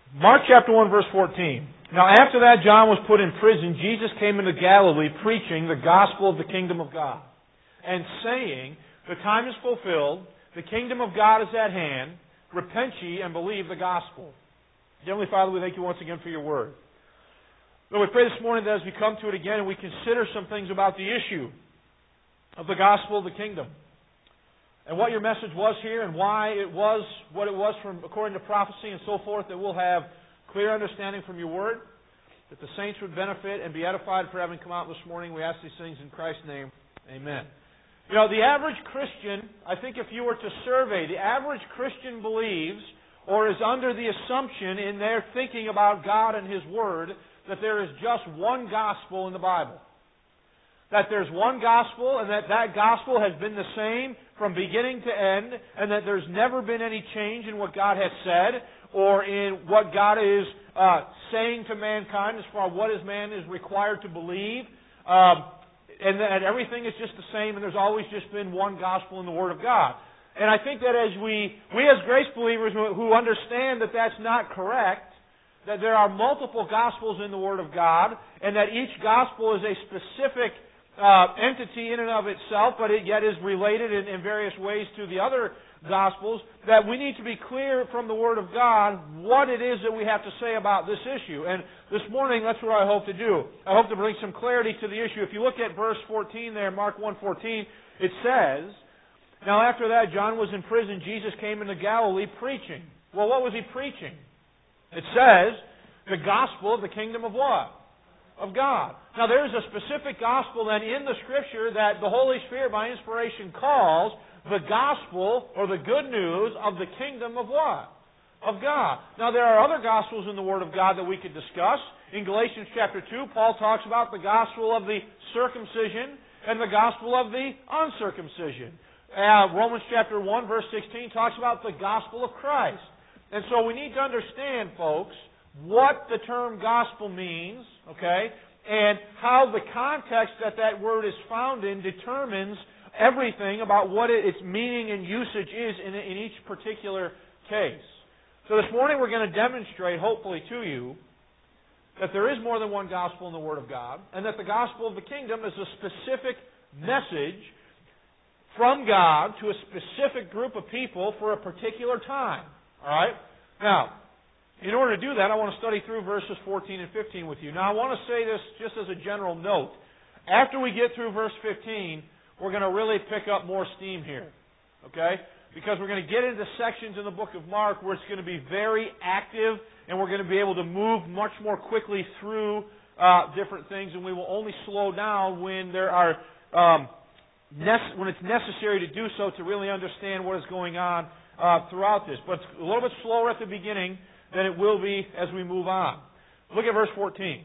Mark chapter 1, verse 14. Now after that John was put in prison, Jesus came into Galilee preaching the gospel of the kingdom of God, and saying, the time is fulfilled, the kingdom of God is at hand, repent ye and believe the gospel. Heavenly Father, we thank you once again for your word. Lord, we pray this morning that as we come to it again and we consider some things about the issue of the gospel of the kingdom, and what your message was here, and why it was what it was from according to prophecy and so forth, that we'll have clear understanding from your word, that the saints would benefit and be edified for having come out this morning. We ask these things in Christ's name. Amen. You know, the average Christian, I think if you were to survey, the average Christian believes or is under the assumption in their thinking about God and His Word that there is just one gospel in the Bible. That there's one gospel, and that gospel has been the same from beginning to end, and that there's never been any change in what God has said or in what God is saying to mankind as far as what man is required to believe. And that everything is just the same, and there's always just been one gospel in the Word of God. And I think that as we as grace believers who understand that that's not correct, that there are multiple gospels in the Word of God, and that each gospel is a specific entity in and of itself, but it yet is related in various ways to the other Gospels, that we need to be clear from the Word of God what it is that we have to say about this issue. And this morning, that's what I hope to do. I hope to bring some clarity to the issue. If you look at verse 14 there, Mark 1:14, it says, now after that John was in prison, Jesus came into Galilee preaching. Well, what was he preaching? It says, the gospel of the kingdom of what? Of God. Now there is a specific gospel then in the Scripture that the Holy Spirit by inspiration calls the gospel or the good news of the kingdom of what? Of God. Now there are other gospels in the Word of God that we could discuss. In Galatians chapter 2, Paul talks about the gospel of the circumcision and the gospel of the uncircumcision. Romans chapter 1 verse 16 talks about the gospel of Christ. And so we need to understand, folks, what the term gospel means, okay, and how the context that word is found in determines everything about what its meaning and usage is in each particular case. So this morning we're going to demonstrate, hopefully to you, that there is more than one gospel in the Word of God, and that the gospel of the kingdom is a specific message from God to a specific group of people for a particular time. All right? Now, in order to do that, I want to study through verses 14 and 15 with you. Now, I want to say this just as a general note. After we get through verse 15, we're going to really pick up more steam here. Okay? Because we're going to get into sections in the book of Mark where it's going to be very active, and we're going to be able to move much more quickly through different things, and we will only slow down when there are when it's necessary to do so to really understand what is going on throughout this. But it's a little bit slower at the beginning than it will be as we move on. Look at verse 14.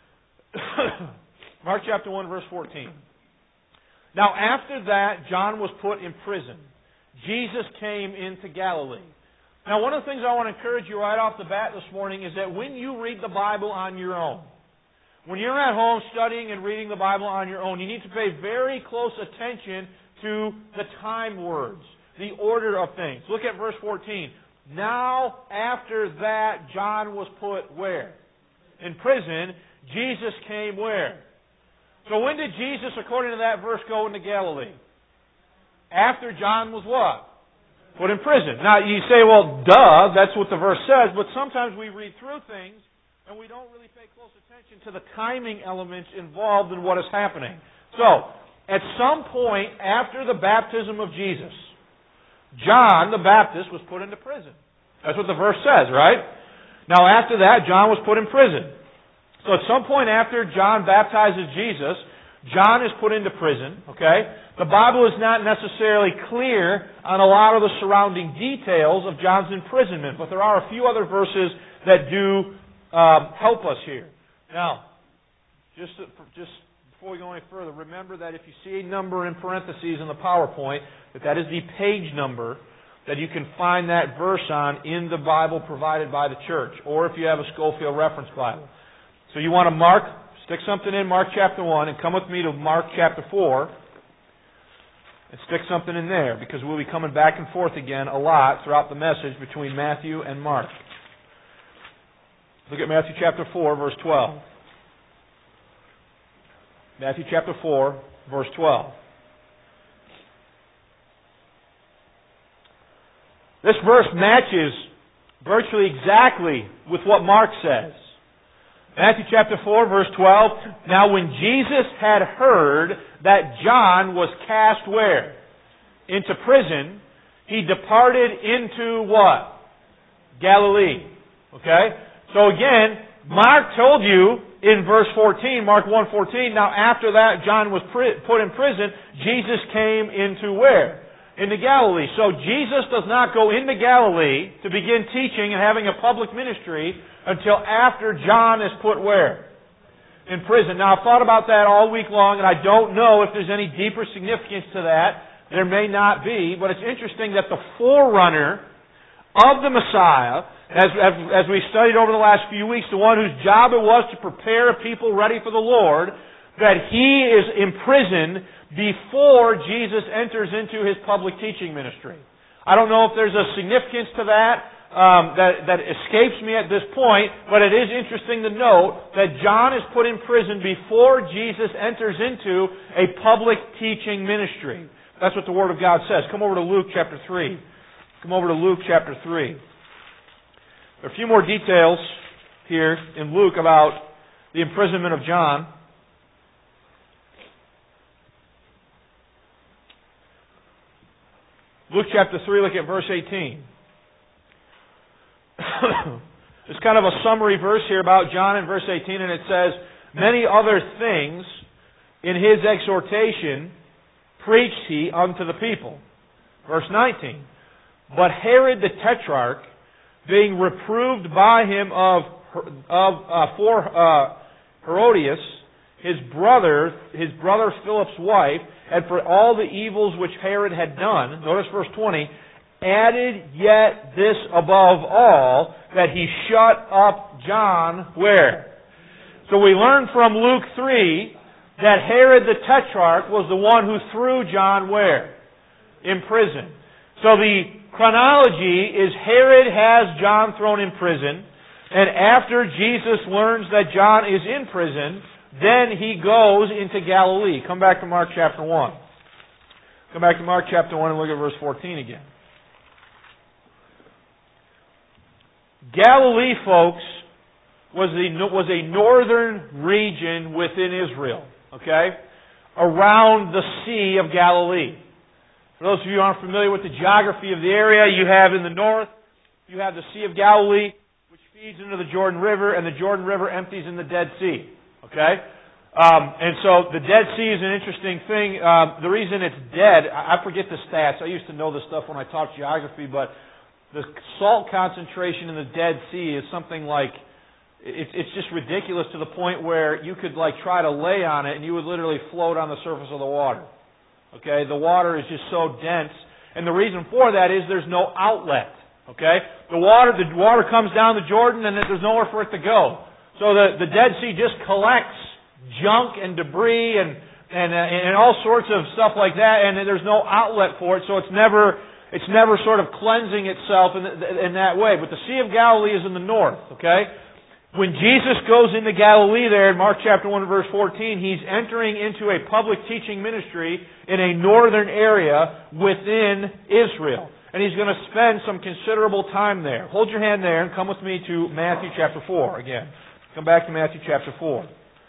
Mark chapter 1, verse 14. Now after that, John was put in prison. Jesus came into Galilee. Now one of the things I want to encourage you right off the bat this morning is that when you read the Bible on your own, when you're at home studying and reading the Bible on your own, you need to pay very close attention to the time words, the order of things. Look at verse 14. Now, after that, John was put where? In prison. Jesus came where? So when did Jesus, according to that verse, go into Galilee? After John was what? Put in prison. Now, you say, well, duh, that's what the verse says, but sometimes we read through things and we don't really pay close attention to the timing elements involved in what is happening. So, at some point after the baptism of Jesus, John the Baptist was put into prison. That's what the verse says, right? Now after that, John was put in prison. So at some point after John baptizes Jesus, John is put into prison, okay? The Bible is not necessarily clear on a lot of the surrounding details of John's imprisonment, but there are a few other verses that do help us here. Now, just before we go any further, remember that if you see a number in parentheses in the PowerPoint, that is the page number that you can find that verse on in the Bible provided by the church, or if you have a Schofield Reference Bible. So you want to stick something in Mark chapter 1, and come with me to Mark chapter 4, and stick something in there, because we'll be coming back and forth again a lot throughout the message between Matthew and Mark. Look at Matthew chapter 4, verse 12. Matthew chapter 4, verse 12. This verse matches virtually exactly with what Mark says. Matthew chapter 4, verse 12. Now when Jesus had heard that John was cast where? Into prison, he departed into what? Galilee. Okay? So again, Mark told you in verse 14, Mark 1:14, now after that John was put in prison, Jesus came into where? Into Galilee. So Jesus does not go into Galilee to begin teaching and having a public ministry until after John is put where? In prison. Now I've thought about that all week long, and I don't know if there's any deeper significance to that. There may not be, but it's interesting that the forerunner of the Messiah, as we studied over the last few weeks, the one whose job it was to prepare a people ready for the Lord, that he is imprisoned before Jesus enters into his public teaching ministry. I don't know if there's a significance to that that escapes me at this point, but it is interesting to note that John is put in prison before Jesus enters into a public teaching ministry. That's what the Word of God says. Come over to Luke chapter 3. Come over to Luke chapter 3. There are a few more details here in Luke about the imprisonment of John. Luke chapter 3, look at verse 18. It's kind of a summary verse here about John in verse 18, and it says, many other things in his exhortation preached he unto the people. Verse 19. But Herod the Tetrarch, being reproved by him for Herodias, his brother Philip's wife, and for all the evils which Herod had done, notice verse 20, added yet this above all, that he shut up John where? So we learn from Luke 3 that Herod the Tetrarch was the one who threw John where? In prison. So the chronology is Herod has John thrown in prison, and after Jesus learns that John is in prison, then he goes into Galilee. Come back to Mark chapter 1. Come back to Mark chapter 1 and look at verse 14 again. Galilee, folks, was a northern region within Israel, okay? Around the Sea of Galilee. For those of you who aren't familiar with the geography of the area, you have in the north, you have the Sea of Galilee, which feeds into the Jordan River, and the Jordan River empties in the Dead Sea. Okay? And so the Dead Sea is an interesting thing. The reason it's dead, I forget the stats. I used to know this stuff when I taught geography, but the salt concentration in the Dead Sea is something like, it's just ridiculous to the point where you could like try to lay on it and you would literally float on the surface of the water. Okay? The water is just so dense. And the reason for that is there's no outlet. Okay? The water comes down the Jordan and there's nowhere for it to go. So the Dead Sea just collects junk and debris and all sorts of stuff like that, and there's no outlet for it, so it's never sort of cleansing itself in that way. But the Sea of Galilee is in the north, okay? When Jesus goes into Galilee there in Mark chapter 1 verse 14, he's entering into a public teaching ministry in a northern area within Israel. And he's going to spend some considerable time there. Hold your hand there and come with me to Matthew chapter 4 again. Come back to Matthew chapter 4.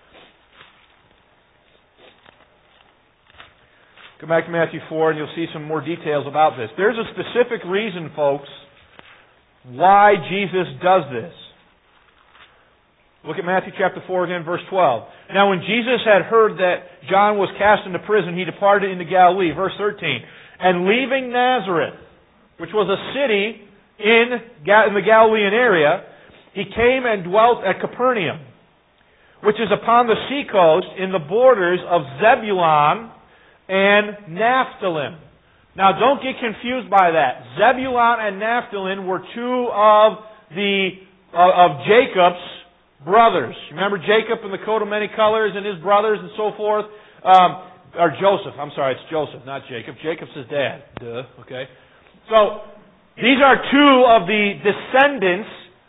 Come back to Matthew 4 and you'll see some more details about this. There's a specific reason, folks, why Jesus does this. Look at Matthew chapter 4 again, verse 12. Now when Jesus had heard that John was cast into prison, he departed into Galilee. Verse 13. And leaving Nazareth, which was a city in the Galilean area, he came and dwelt at Capernaum, which is upon the seacoast in the borders of Zebulun and Naphtali. Now don't get confused by that. Zebulun and Naphtali were two of Jacob's brothers. Remember Jacob and the coat of many colors and his brothers and so forth? Or Joseph. I'm sorry, it's Joseph, not Jacob. Jacob's his dad. Duh. Okay. So, these are two of the descendants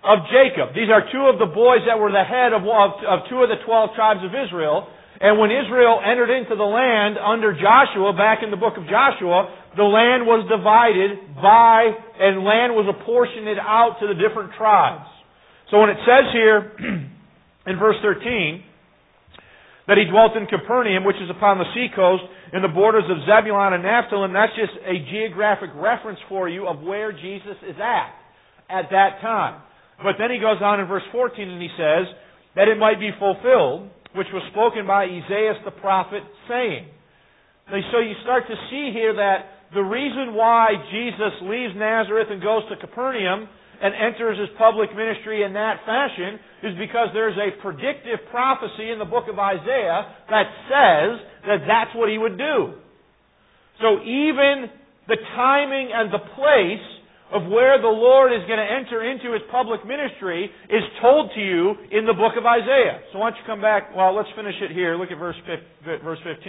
of Jacob. These are two of the boys that were the head of two of the 12 tribes of Israel. And when Israel entered into the land under Joshua, back in the book of Joshua, the land was divided and land was apportioned out to the different tribes. So when it says here in verse 13, that he dwelt in Capernaum, which is upon the seacoast, in the borders of Zebulun and Naphtali, that's just a geographic reference for you of where Jesus is at that time. But then he goes on in verse 14 and he says, that it might be fulfilled, which was spoken by Isaiah the prophet, saying. And so you start to see here that the reason why Jesus leaves Nazareth and goes to Capernaum and enters his public ministry in that fashion is because there's a predictive prophecy in the book of Isaiah that says that that's what he would do. So even the timing and the place of where the Lord is going to enter into his public ministry is told to you in the book of Isaiah. So why don't you come back? Well, let's finish it here. Look at verse 15.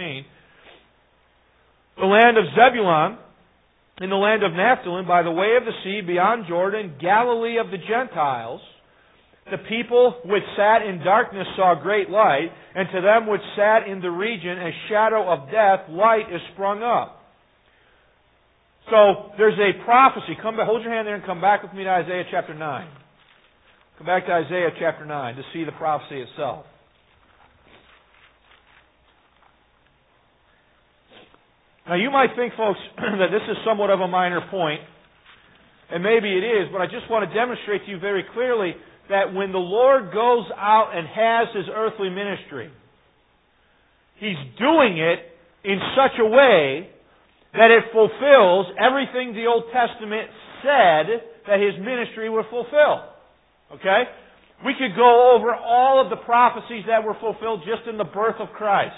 The land of Zebulun, in the land of Naphtali, by the way of the sea, beyond Jordan, Galilee of the Gentiles, the people which sat in darkness saw great light, and to them which sat in the region a shadow of death, light is sprung up. So there's a prophecy. Hold your hand there and come back with me to Isaiah chapter 9. Come back to Isaiah chapter 9 to see the prophecy itself. Now you might think, folks, that this is somewhat of a minor point, and maybe it is, but I just want to demonstrate to you very clearly that when the Lord goes out and has His earthly ministry, He's doing it in such a way that it fulfills everything the Old Testament said that His ministry would fulfill. Okay? We could go over all of the prophecies that were fulfilled just in the birth of Christ.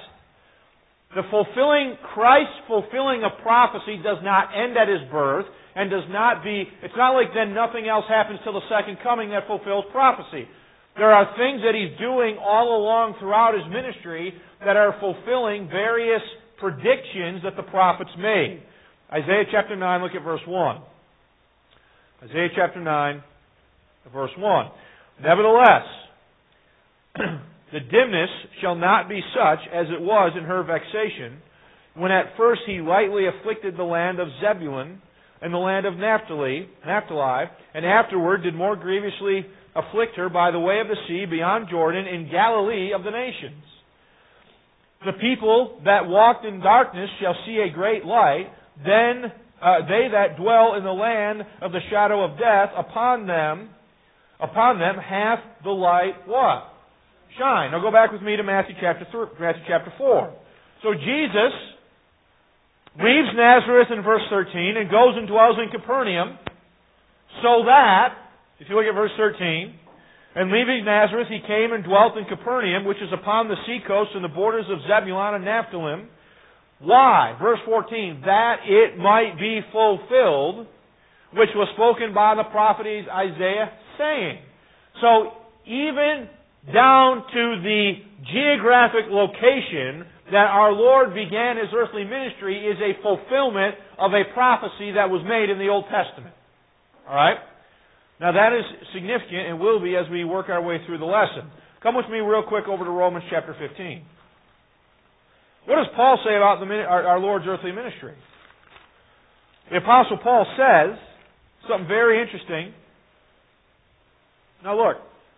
Christ fulfilling a prophecy does not end at His birth, and it's not like then nothing else happens till the second coming that fulfills prophecy. There are things that He's doing all along throughout His ministry that are fulfilling various predictions that the prophets made. Isaiah chapter 9, look at verse 1. Isaiah chapter 9, verse 1. Nevertheless, the dimness shall not be such as it was in her vexation, when at first he lightly afflicted the land of Zebulun and the land of Naphtali, and afterward did more grievously afflict her by the way of the sea beyond Jordan in Galilee of the nations. The people that walked in darkness shall see a great light. Then they that dwell in the land of the shadow of death, upon them hath the light what? Shine. Now go back with me to Matthew chapter 4. So Jesus leaves Nazareth in verse 13 and goes and dwells in Capernaum, so that, if you look at verse 13, and leaving Nazareth, he came and dwelt in Capernaum, which is upon the seacoast in the borders of Zebulun and Naphtali. Why? Verse 14, that it might be fulfilled, which was spoken by the prophet Isaiah, saying. So, even down to the geographic location that our Lord began His earthly ministry is a fulfillment of a prophecy that was made in the Old Testament. Alright? Now that is significant and will be as we work our way through the lesson. Come with me real quick over to Romans chapter 15. What does Paul say about our Lord's earthly ministry? The Apostle Paul says something very interesting. Now look,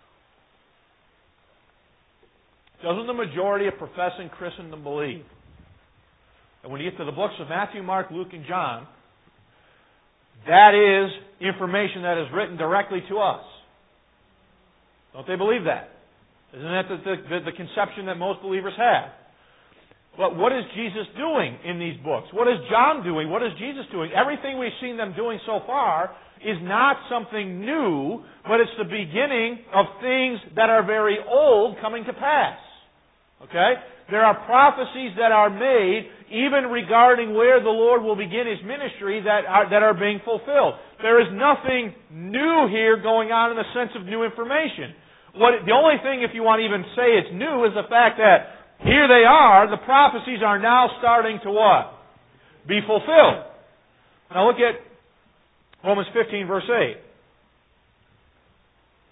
doesn't the majority of professing Christendom believe that when you get to the books of Matthew, Mark, Luke, and John, that is information that is written directly to us? Don't they believe that? Isn't that the conception that most believers have? But what is Jesus doing in these books? What is John doing? What is Jesus doing? Everything we've seen them doing so far is not something new, but it's the beginning of things that are very old coming to pass. Okay? There are prophecies that are made even regarding where the Lord will begin His ministry that are being fulfilled. There is nothing new here going on in the sense of new information. The only thing, if you want to even say it's new, is the fact that here they are, the prophecies are now starting to what? Be fulfilled. Now look at Romans 15 verse 8.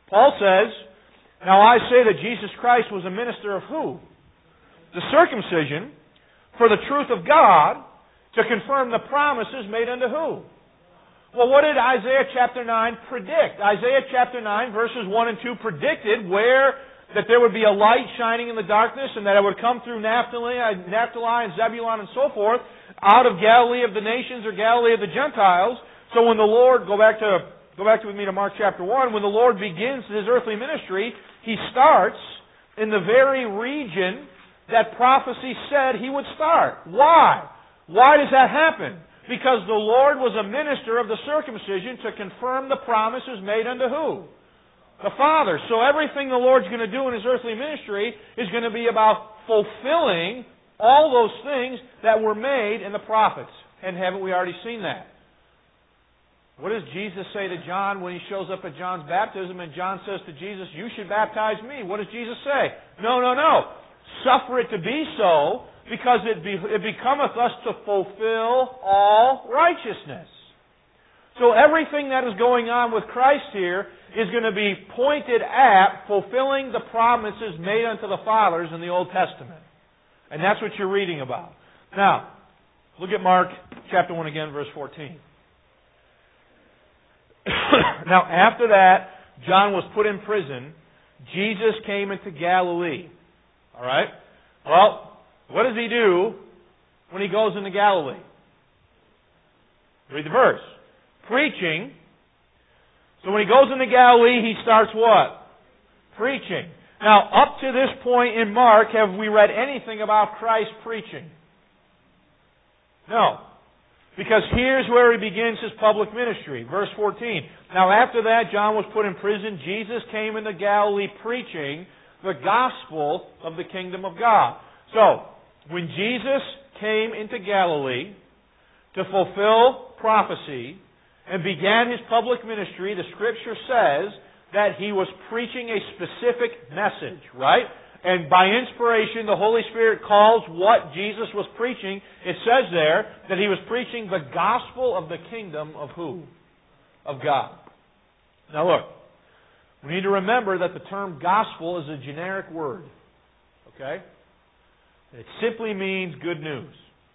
Paul says, now I say that Jesus Christ was a minister of who? The circumcision, for the truth of God, to confirm the promises made unto who? Well, what did Isaiah chapter 9 predict? Isaiah chapter 9, verses 1 and 2 predicted that there would be a light shining in the darkness, and that it would come through Naphtali and Zebulun and so forth, out of Galilee of the nations or Galilee of the Gentiles. So when the Lord, go back with me to Mark chapter 1, when the Lord begins His earthly ministry, He starts in the very region that prophecy said He would start. Why? Why does that happen? Because the Lord was a minister of the circumcision to confirm the promises made unto who? The Father. So everything the Lord's going to do in His earthly ministry is going to be about fulfilling all those things that were made in the prophets. And haven't we already seen that? What does Jesus say to John when he shows up at John's baptism and John says to Jesus, you should baptize me? What does Jesus say? No. Suffer it to be so, because it becometh us to fulfill all righteousness. So everything that is going on with Christ here is going to be pointed at fulfilling the promises made unto the fathers in the Old Testament. And that's what you're reading about. Now, look at Mark chapter 1 again, verse 14. Now, after that, John was put in prison. Jesus came into Galilee. All right? Well, what does He do when He goes into Galilee? Read the verse. Preaching. So when He goes into Galilee, He starts what? Preaching. Now, up to this point in Mark, have we read anything about Christ preaching? No. Because here's where He begins His public ministry. Verse 14. Now after that, John was put in prison. Jesus came into Galilee preaching the gospel of the kingdom of God. So, when Jesus came into Galilee to fulfill prophecy and began His public ministry, the Scripture says that He was preaching a specific message, right? And by inspiration, the Holy Spirit calls what Jesus was preaching. It says there that He was preaching the gospel of the kingdom of who? Of God. Now look, we need to remember that the term gospel is a generic word. Okay? It simply means good news.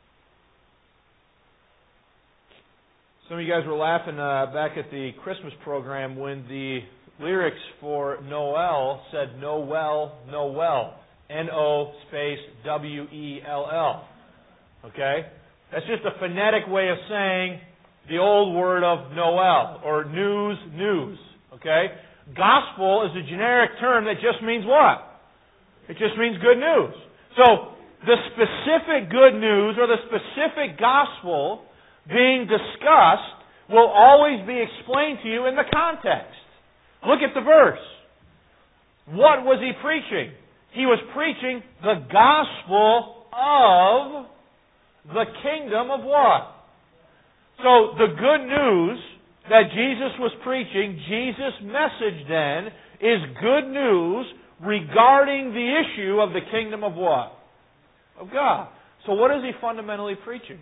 Some of you guys were laughing back at the Christmas program when the lyrics for Noel said Noel, Noel. N-O space W-E-L-L. Okay? That's just a phonetic way of saying the old word of Noel, or news, news. Okay? Gospel is a generic term that just means what? It just means good news. So, the specific good news or the specific gospel being discussed will always be explained to you in the context. Look at the verse. What was He preaching? He was preaching the gospel of the kingdom of what? So, the good news that Jesus was preaching, Jesus' message then, is good news regarding the issue of the kingdom of what? Of God. So what is He fundamentally preaching?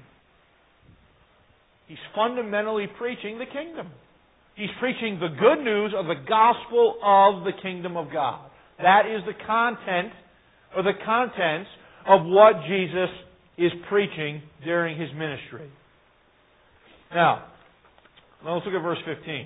He's fundamentally preaching the kingdom. He's preaching the good news of the gospel of the kingdom of God. That is the content or the contents of what Jesus is preaching during His ministry. Now let's look at verse 15.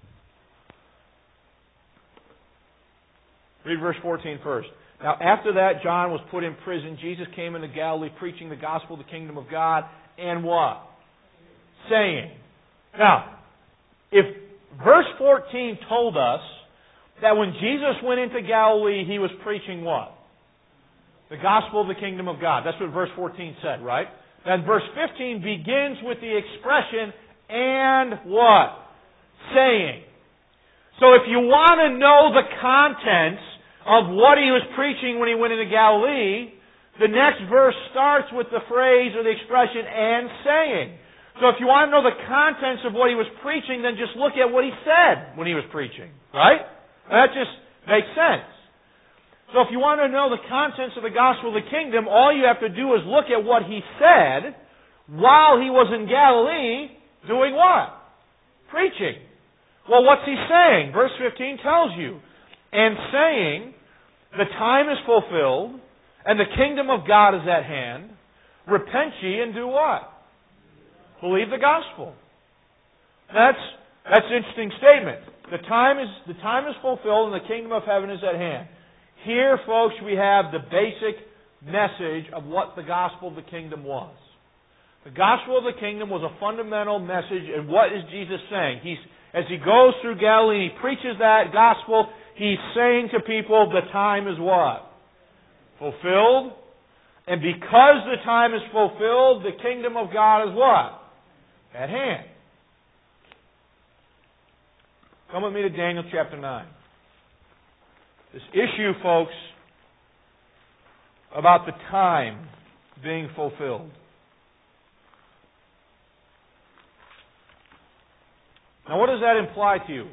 Read verse 14 first. Now after that, John was put in prison. Jesus came into Galilee preaching the gospel of the kingdom of God and what? Saying. Now, if verse 14 told us that when Jesus went into Galilee, He was preaching what? The gospel of the kingdom of God. That's what verse 14 said, right? Then verse 15 begins with the expression, and what? Saying. So if you want to know the contents of what He was preaching when He went into Galilee, the next verse starts with the phrase or the expression, and saying. So if you want to know the contents of what He was preaching, then just look at what He said when He was preaching. Right? That just makes sense. So if you want to know the contents of the gospel of the kingdom, all you have to do is look at what He said while He was in Galilee, doing what? Preaching. Well, what's He saying? Verse 15 tells you and saying, the time is fulfilled, and the kingdom of God is at hand. Repent ye and do what? Believe the gospel. That's an interesting statement. The time is fulfilled, and the kingdom of heaven is at hand. Here, folks, we have the basic message of what the gospel of the kingdom was. The gospel of the kingdom was a fundamental message, and what is Jesus saying? As He goes through Galilee, He preaches that gospel, He's saying to people, the time is what? Fulfilled. And because the time is fulfilled, the kingdom of God is what? At hand. Come with me to Daniel chapter 9. This issue, folks, about the time being fulfilled. Now, what does that imply to you?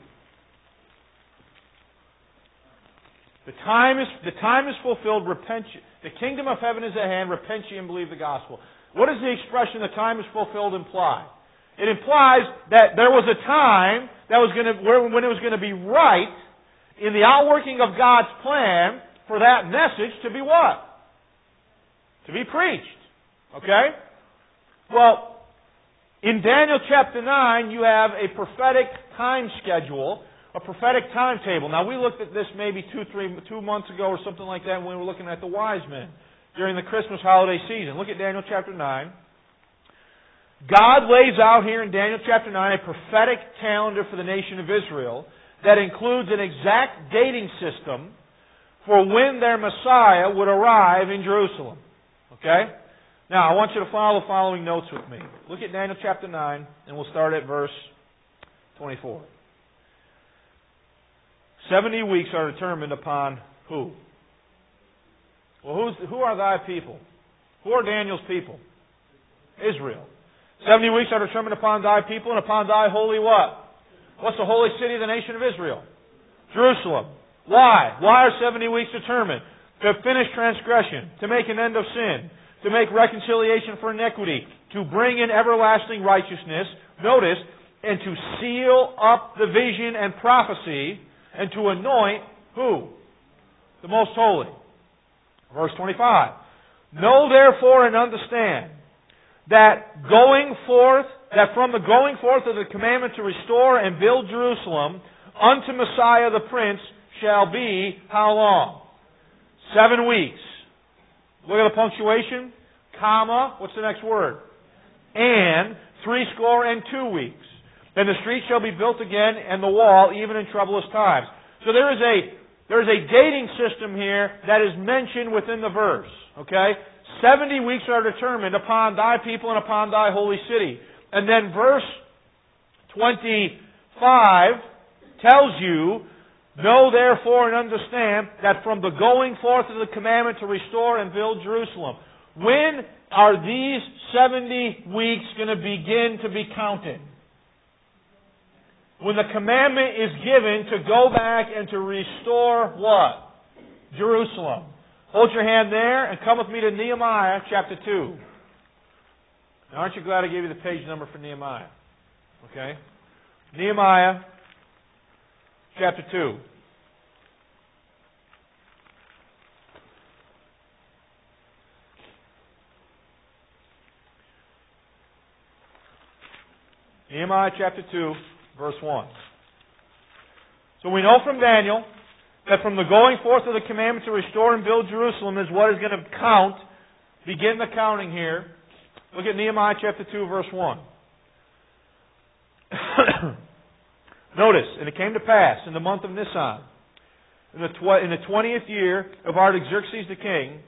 The time is fulfilled, repent ye. The kingdom of heaven is at hand, repent ye and believe the gospel. What does the expression, the time is fulfilled, imply? It implies that there was a time when it was going to be right in the outworking of God's plan for that message to be what? To be preached. Okay? Well, in Daniel chapter 9, you have a prophetic time schedule, a prophetic timetable. Now, we looked at this maybe 2 months ago or something like that when we were looking at the wise men during the Christmas holiday season. Look at Daniel chapter 9. God lays out here in Daniel chapter 9 a prophetic calendar for the nation of Israel that includes an exact dating system for when their Messiah would arrive in Jerusalem. Okay? Now, I want you to follow the following notes with me. Look at Daniel chapter 9, and we'll start at verse 24. 70 weeks are determined upon who? Well, who are thy people? Who are Daniel's people? Israel. 70 weeks are determined upon thy people and upon thy holy what? What's the holy city of the nation of Israel? Jerusalem. Why? Why are 70 weeks determined? To finish transgression, to make an end of sin, to make reconciliation for iniquity, to bring in everlasting righteousness, notice, and to seal up the vision and prophecy, and to anoint who? The most holy. Verse 25. Know therefore and understand that from the going forth of the commandment to restore and build Jerusalem unto Messiah the Prince shall be how long? 7 weeks. Look at the punctuation. Comma. What's the next word? And 62 weeks. Then the street shall be built again, and the wall, even in troublous times. So there is a dating system here that is mentioned within the verse. Okay? 70 weeks are determined upon thy people and upon thy holy city. And then verse 25 tells you, know therefore and understand that from the going forth of the commandment to restore and build Jerusalem. When are these 70 weeks going to begin to be counted? When the commandment is given to go back and to restore what? Jerusalem. Hold your hand there and come with me to Nehemiah chapter 2. Now, aren't you glad I gave you the page number for Nehemiah? Okay? Nehemiah chapter 2. Nehemiah chapter 2, verse 1. So we know from Daniel that from the going forth of the commandment to restore and build Jerusalem is what is going to count. Begin the counting here. Look at Nehemiah chapter 2, verse 1. Notice, and it came to pass in the month of Nisan, in the 20th year of Artaxerxes the king,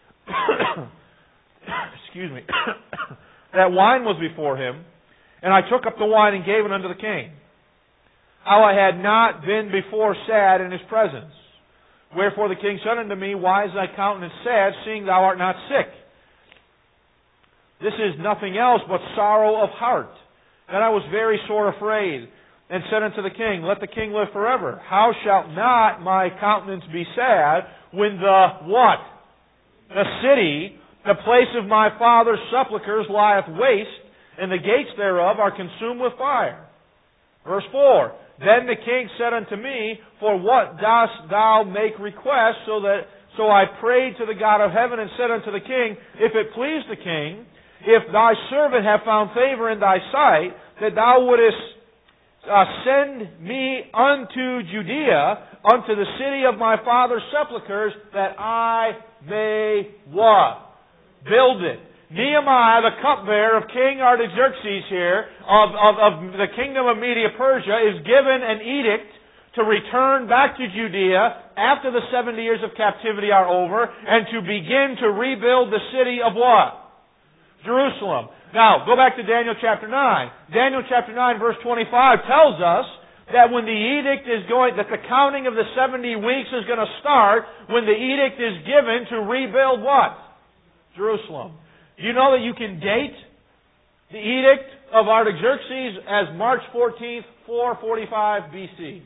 excuse me, that wine was before him, and I took up the wine and gave it unto the king. How I had not been before sad in his presence. Wherefore the king said unto me, why is thy countenance sad, seeing thou art not sick? This is nothing else but sorrow of heart. Then I was very sore afraid, and said unto the king, let the king live forever. How shalt not my countenance be sad, when the what? The city, the place of my father's sepulchres, lieth waste, and the gates thereof are consumed with fire. Verse 4. Then the king said unto me, For what dost thou make request? So I prayed to the God of heaven and said unto the king, If it please the king, if thy servant have found favor in thy sight, that thou wouldest send me unto Judea, unto the city of my father's sepulchres, that I may what? Build it. Nehemiah, the cupbearer of King Artaxerxes here, of the kingdom of Media Persia, is given an edict to return back to Judea after the 70 years of captivity are over, and to begin to rebuild the city of what? Jerusalem. Now, go back to Daniel chapter 9. Daniel chapter 9 verse 25 tells us that when the edict is going, that the counting of the 70 weeks is going to start when the edict is given to rebuild what? Jerusalem. Do you know that you can date the edict of Artaxerxes as March 14th, 445 BC?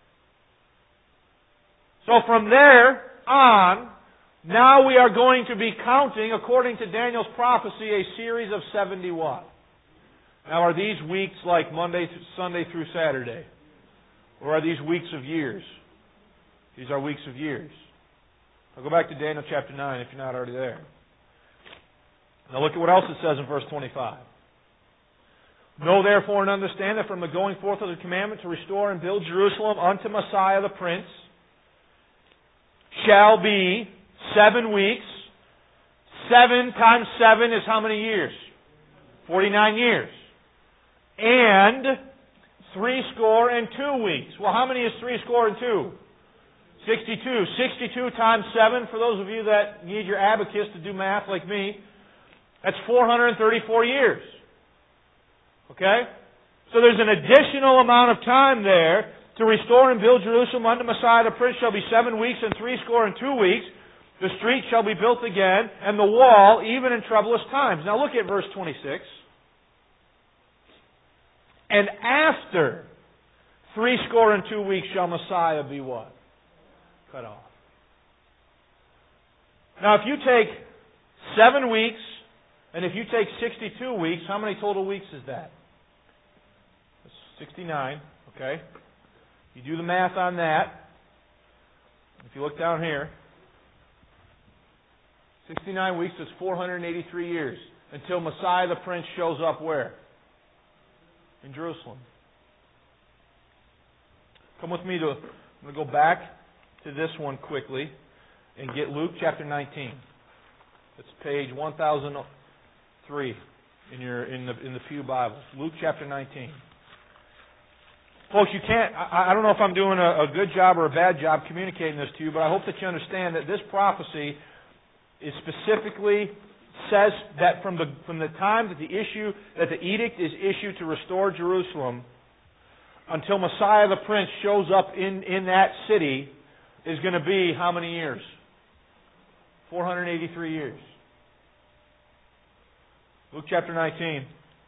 So from there on, now we are going to be counting, according to Daniel's prophecy, a series of 71. Now, are these weeks like Monday, Sunday through Saturday? Or are these weeks of years? These are weeks of years. I'll go back to Daniel chapter 9 if you're not already there. Now look at what else it says in verse 25. Know therefore and understand that from the going forth of the commandment to restore and build Jerusalem unto Messiah the Prince shall be 7 weeks. 7 times 7 is how many years? 49 years. And 62 weeks. Well, how many is 62? 62. 62 times 7, for those of you that need your abacus to do math like me, that's 434 years. Okay? So there's an additional amount of time there to restore and build Jerusalem unto Messiah the Prince shall be 7 weeks and 62 weeks. The street shall be built again, and the wall even in troublous times. Now look at verse 26. And after 62 weeks shall Messiah be what? Cut off. Now if you take 7 weeks, and if you take 62 weeks, how many total weeks is that? 69, okay? You do the math on that. If you look down here, 69 weeks is 483 years until Messiah the Prince shows up where? In Jerusalem. Come with me I'm going to go back to this one quickly and get Luke chapter 19. It's page 1003 in the Pew Bible. Luke chapter 19. Folks, you can't, I don't know if I'm doing a good job or a bad job communicating this to you, but I hope that you understand that this prophecy is specifically says that from the time that the edict is issued to restore Jerusalem until Messiah the Prince shows up in that city is going to be how many years? 483 years. Luke chapter 19.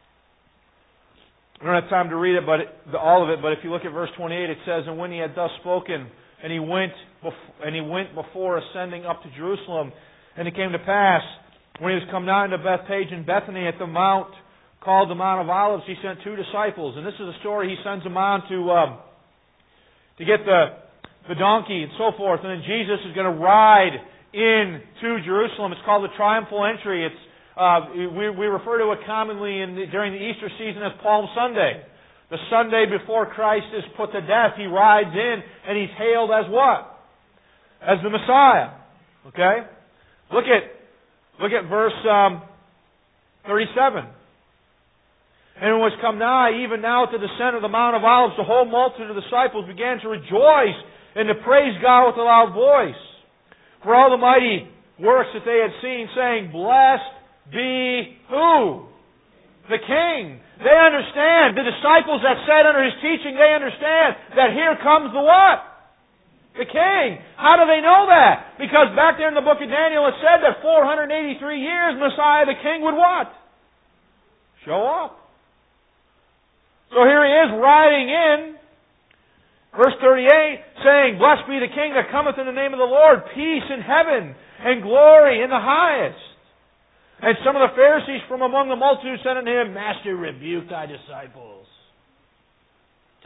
I don't have time to read it, all of it. But if you look at verse 28, it says, "And when he had thus spoken, and he went before ascending up to Jerusalem, and it came to pass when he was come nigh unto Bethpage and Bethany at the mount called the Mount of Olives, he sent 2 disciples." And this is a story. He sends them on to get the donkey and so forth, and then Jesus is going to ride into Jerusalem. It's called the triumphal entry. It's we refer to it commonly during the Easter season as Palm Sunday. The Sunday before Christ is put to death, He rides in and He's hailed as what? As the Messiah. Okay? Look at verse 37. "And it was come nigh, even now to the descent of the Mount of Olives, the whole multitude of the disciples began to rejoice and to praise God with a loud voice for all the mighty works that they had seen, saying, Blessed be who? The King." They understand. The disciples that sat under His teaching, they understand that here comes the what? The King. How do they know that? Because back there in the book of Daniel it said that 483 years Messiah the King would what? Show up. So here He is riding in, verse 38, saying, "Blessed be the King that cometh in the name of the Lord, peace in heaven and glory in the highest." And some of the Pharisees from among the multitude said unto Him, "Master, rebuke Thy disciples."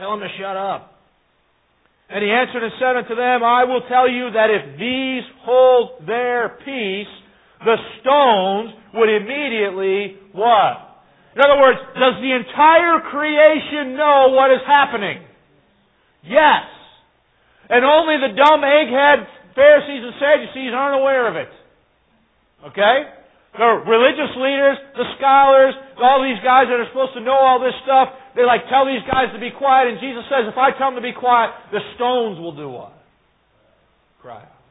Tell him to shut up. And he answered and said unto them, I will tell you that if these hold their peace, the stones would immediately what? In other words, does the entire creation know what is happening? Yes. And only the dumb egghead Pharisees and Sadducees aren't aware of it. Okay? The religious leaders, the scholars, all these guys that are supposed to know all this stuff, they tell these guys to be quiet, and Jesus says, if I tell them to be quiet, the stones will do what? Cry out.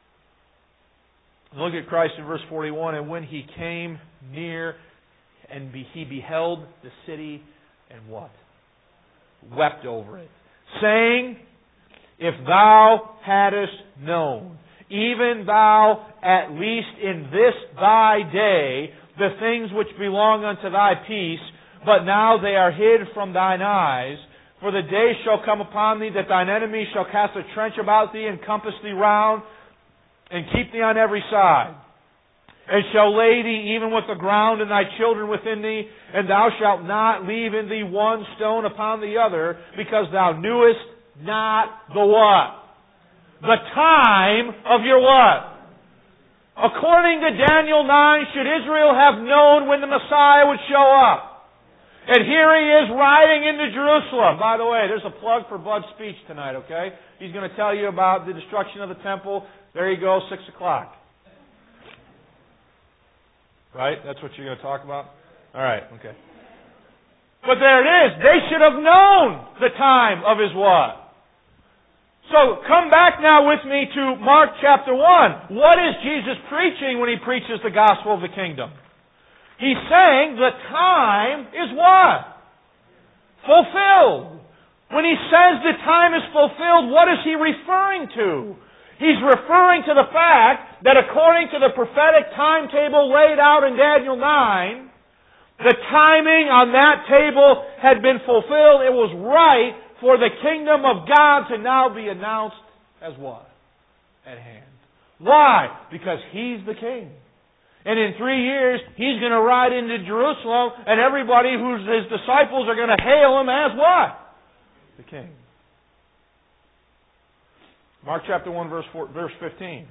Look at Christ in verse 41, and when he came near, and he beheld the city, and what? Wept over it, saying, if thou hadst known, even thou at least in this thy day, the things which belong unto thy peace, but now they are hid from thine eyes. For the day shall come upon thee that thine enemies shall cast a trench about thee, and compass thee round, and keep thee on every side. And shall lay thee even with the ground, and thy children within thee, and thou shalt not leave in thee one stone upon the other, because thou knewest not the what? The time of your what? According to Daniel 9, should Israel have known when the Messiah would show up? And here he is riding into Jerusalem. By the way, there's a plug for Bud's speech tonight, okay? He's going to tell you about the destruction of the temple. There you go, 6 o'clock. Right? That's what you're going to talk about? All right, okay. But there it is. They should have known the time of his what? So come back now with me to Mark chapter 1. What is Jesus preaching when he preaches the gospel of the kingdom? He's saying the time is what? Fulfilled. When he says the time is fulfilled, what is he referring to? He's referring to the fact that according to the prophetic timetable laid out in Daniel 9, the timing on that table had been fulfilled. It was right for the kingdom of God to now be announced as what? At hand. Why? Because he's the king. And in 3 years, he's going to ride into Jerusalem, and everybody who's his disciples are going to hail him as what? The king. Mark chapter 1, verse 15.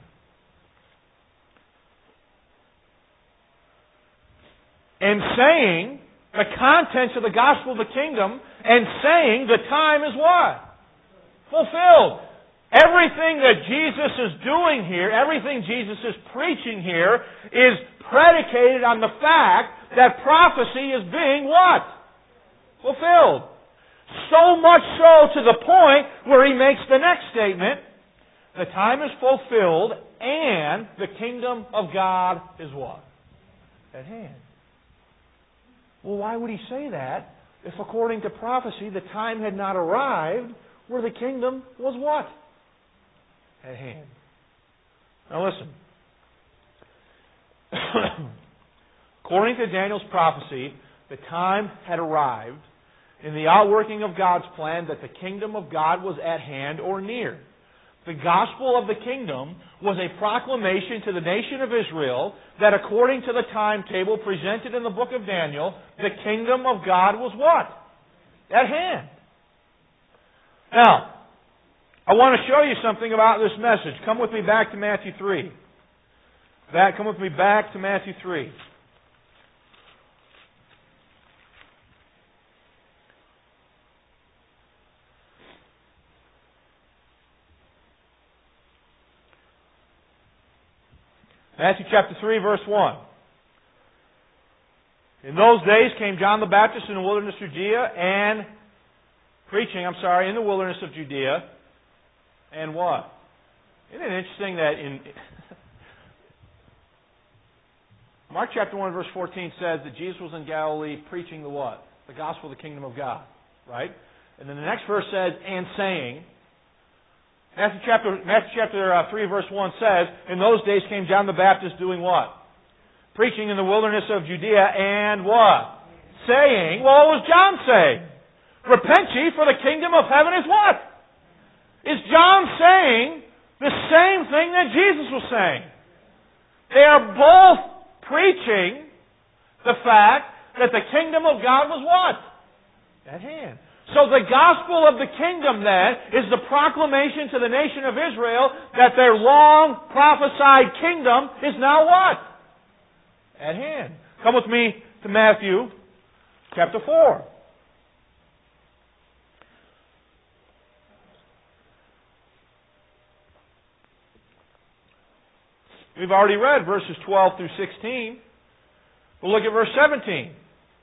And saying, the contents of the gospel of the kingdom, and saying the time is what? Fulfilled. Everything that Jesus is doing here, everything Jesus is preaching here, is predicated on the fact that prophecy is being what? Fulfilled. So much so to the point where he makes the next statement, the time is fulfilled and the kingdom of God is what? At hand. Well, why would he say that if according to prophecy the time had not arrived where the kingdom was what? At hand. Now listen. According to Daniel's prophecy, the time had arrived in the outworking of God's plan that the kingdom of God was at hand or near. The gospel of the kingdom was a proclamation to the nation of Israel that according to the timetable presented in the book of Daniel, the kingdom of God was what? At hand. Now, I want to show you something about this message. Come with me back to Matthew 3. Come with me back to Matthew 3. Matthew chapter 3, verse 1. In those days came John the Baptist in the wilderness of Judea and in the wilderness of Judea. And what? Isn't it interesting that in Mark chapter 1 verse 14 says that Jesus was in Galilee preaching the what? The gospel of the kingdom of God. Right? And then the next verse says, and saying. Matthew chapter 3 verse 1 says, in those days came John the Baptist doing what? Preaching in the wilderness of Judea and what? Saying. Well, what was John saying? Repent ye, for the kingdom of heaven is what? Is John saying the same thing that Jesus was saying? They are both preaching the fact that the kingdom of God was what? At hand. So the gospel of the kingdom then is the proclamation to the nation of Israel that their long prophesied kingdom is now what? At hand. Come with me to Matthew chapter 4. We've already read verses 12 through 16. We'll look at verse 17.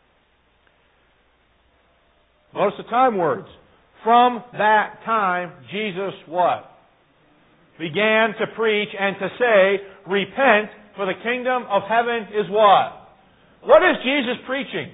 Notice the time words. From that time, Jesus what? Began to preach and to say, repent, for the kingdom of heaven is what? What is Jesus preaching?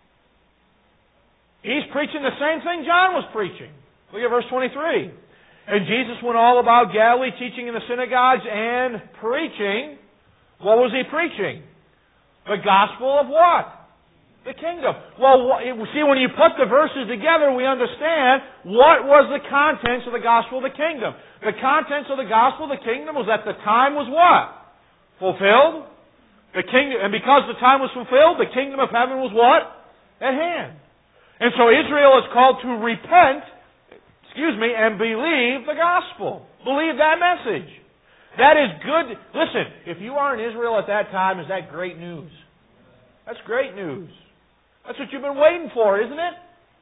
He's preaching the same thing John was preaching. Look at verse 23. And Jesus went all about Galilee, teaching in the synagogues and preaching. What was He preaching? The gospel of what? The kingdom. Well, see, when you put the verses together, we understand what was the contents of the gospel of the kingdom. The contents of the gospel of the kingdom was that the time was what? Fulfilled. The kingdom, and because the time was fulfilled, the kingdom of heaven was what? At hand. And so Israel is called to repent, and believe the gospel. Believe that message. That is good. Listen, if you are in Israel at that time, is that great news? That's great news. That's what you've been waiting for, isn't it?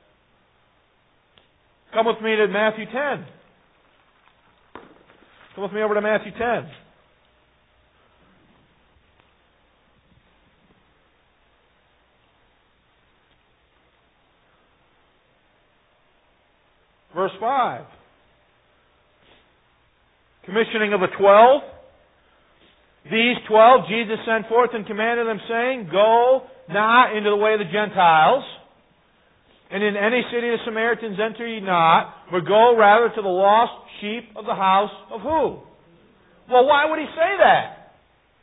Come with me to Matthew 10. Come with me over to Matthew 10. Verse 5. Commissioning of the 12. These 12 Jesus sent forth and commanded them, saying, go not into the way of the Gentiles, and in any city of the Samaritans enter ye not, but go rather to the lost sheep of the house of who? Well, why would He say that?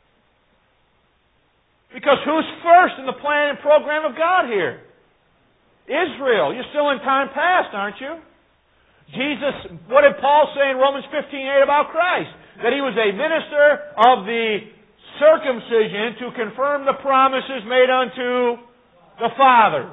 Because who's first in the plan and program of God here? Israel. You're still in time past, aren't you? Jesus, what did Paul say in Romans 15:8 about Christ? That He was a minister of the circumcision to confirm the promises made unto the fathers.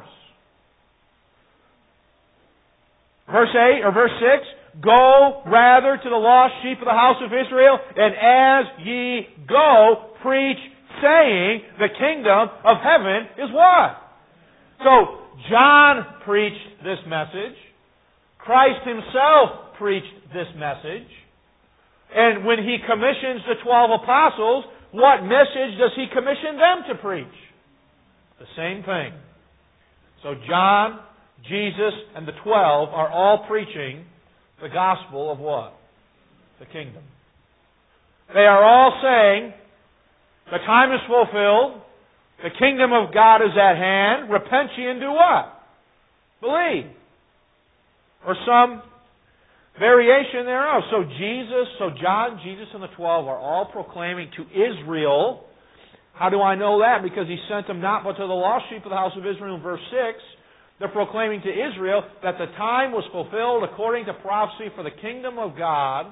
Verse 8 or verse 6, go rather to the lost sheep of the house of Israel, and as ye go, preach, saying, the kingdom of heaven is what? So, John preached this message. Christ Himself preached this message. And when He commissions the 12 apostles, what message does He commission them to preach? The same thing. So John, Jesus, and the 12 are all preaching the gospel of what? The kingdom. They are all saying, the time is fulfilled, the kingdom of God is at hand, repent ye and do what? Believe. Or some variation thereof. So John, Jesus, and the 12 are all proclaiming to Israel. How do I know that? Because He sent them not but to the lost sheep of the house of Israel in verse 6. They're proclaiming to Israel that the time was fulfilled according to prophecy for the kingdom of God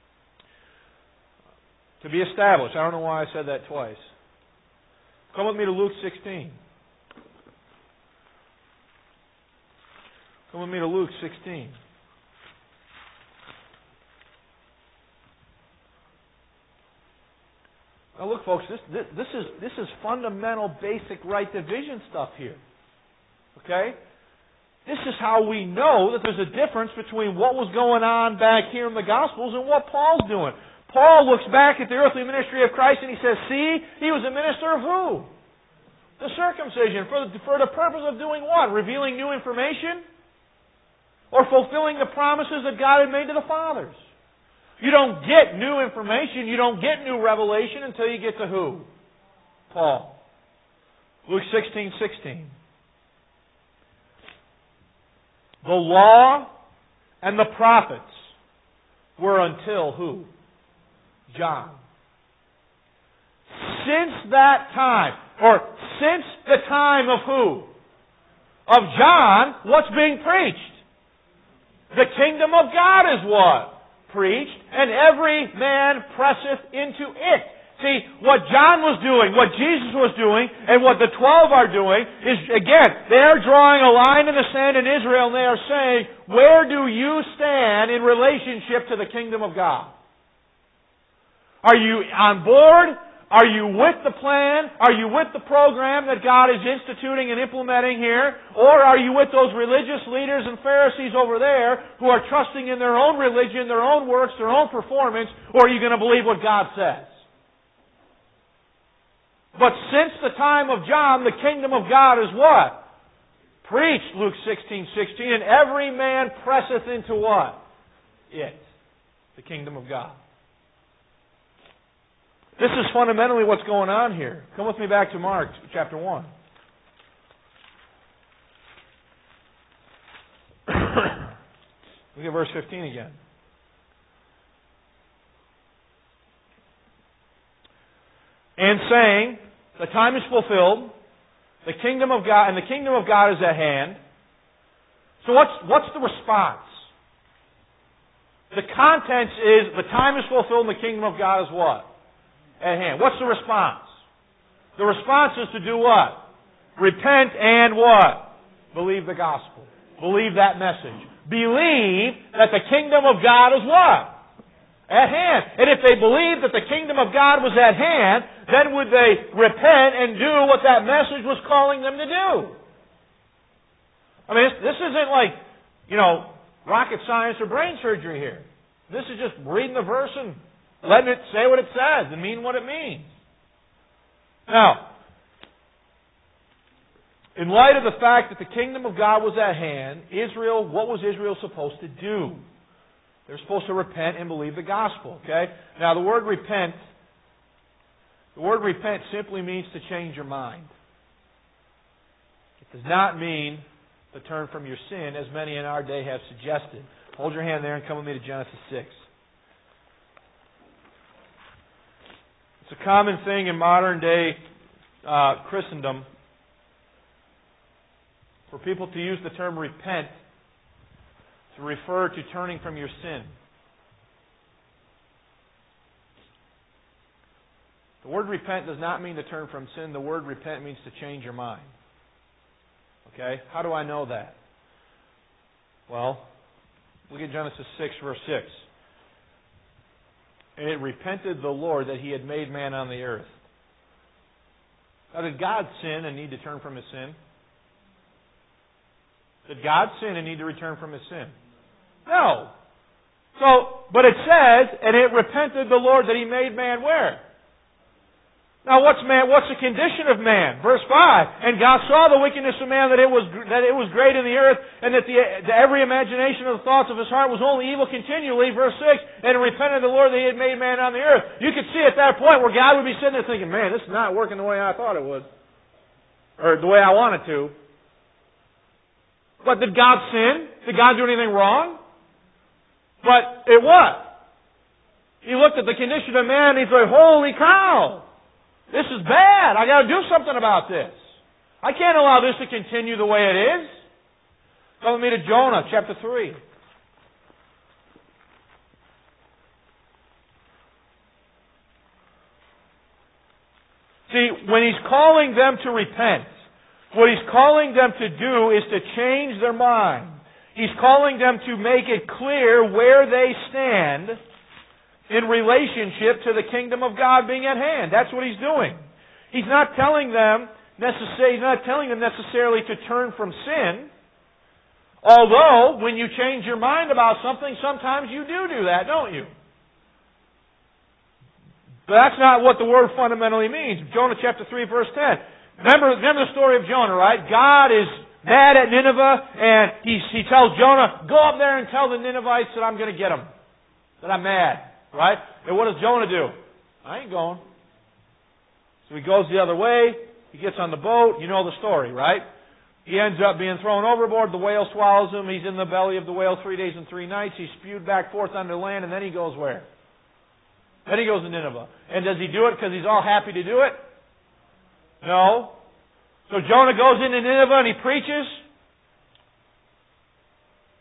to be established. I don't know why I said that twice. Come with me to Luke 16. Come with me to Luke 16. Now look, folks, this is fundamental, basic right division stuff here. Okay? This is how we know that there's a difference between what was going on back here in the Gospels and what Paul's doing. Paul looks back at the earthly ministry of Christ and he says, see, He was a minister of who? The circumcision. For the purpose of doing what? Revealing new information? Or fulfilling the promises that God had made to the fathers? You don't get new information, you don't get new revelation until you get to who? Paul. Luke 16:16. The law and the prophets were until who? John. Since that time, or since the time of who? Of John, what's being preached? The kingdom of God is what? Preached, and every man presseth into it. See, what John was doing, what Jesus was doing, and what the 12 are doing is, again, they are drawing a line in the sand in Israel and they are saying, where do you stand in relationship to the kingdom of God? Are you on board? Are you with the plan? Are you with the program that God is instituting and implementing here? Or are you with those religious leaders and Pharisees over there who are trusting in their own religion, their own works, their own performance? Or are you going to believe what God says? But since the time of John, the kingdom of God is what? Preached, Luke 16:16, and every man presseth into what? It. The kingdom of God. This is fundamentally what's going on here. Come with me back to Mark chapter 1. Look at verse 15 again. And saying, the time is fulfilled, the kingdom of God, and the kingdom of God is at hand. So what's the response? The content is, the time is fulfilled and the kingdom of God is what? At hand. What's the response? The response is to do what? Repent and what? Believe the gospel. Believe that message. Believe that the kingdom of God is what? At hand. And if they believed that the kingdom of God was at hand, then would they repent and do what that message was calling them to do? I mean, this isn't like, rocket science or brain surgery here. This is just reading the verse and letting it say what it says and mean what it means. Now, in light of the fact that the kingdom of God was at hand, what was Israel supposed to do? They're supposed to repent and believe the gospel. Okay? Now, the word repent simply means to change your mind. It does not mean to turn from your sin, as many in our day have suggested. Hold your hand there and come with me to Genesis 6. It's a common thing in modern day Christendom for people to use the term repent to refer to turning from your sin. The word repent does not mean to turn from sin. The word repent means to change your mind. Okay? How do I know that? Well, look at Genesis 6, verse 6. And it repented the Lord that He had made man on the earth. Now, did God sin and need to turn from His sin? Did God sin and need to return from His sin? No. But it says, and it repented the Lord that He made man where? Now, what's the condition of man? Verse 5. And God saw the wickedness of man, that it was great in the earth, and that every imagination of the thoughts of his heart was only evil continually. Verse 6. And it repented the Lord that He had made man on the earth. You could see at that point where God would be sitting there thinking, man, this is not working the way I thought it would. Or the way I want it to. But did God sin? Did God do anything wrong? But it what? He looked at the condition of man and he said, holy cow! This is bad. I got to do something about this. I can't allow this to continue the way it is. Come with me to Jonah, chapter 3. See, when He's calling them to repent, what He's calling them to do is to change their mind. He's calling them to make it clear where they stand in relationship to the kingdom of God being at hand. That's what He's doing. He's not telling them necessarily to turn from sin. Although, when you change your mind about something, sometimes you do that, don't you? But that's not what the word fundamentally means. Jonah chapter 3, verse 10. Remember the story of Jonah, right? God is mad at Nineveh, and he tells Jonah, go up there and tell the Ninevites that I'm going to get them. That I'm mad. Right? And what does Jonah do? I ain't going. So he goes the other way. He gets on the boat. You know the story, right? He ends up being thrown overboard. The whale swallows him. He's in the belly of the whale 3 days and 3 nights. He's spewed back forth onto land. And then he goes where? Then he goes to Nineveh. And does he do it because he's all happy to do it? No. So Jonah goes into Nineveh and he preaches.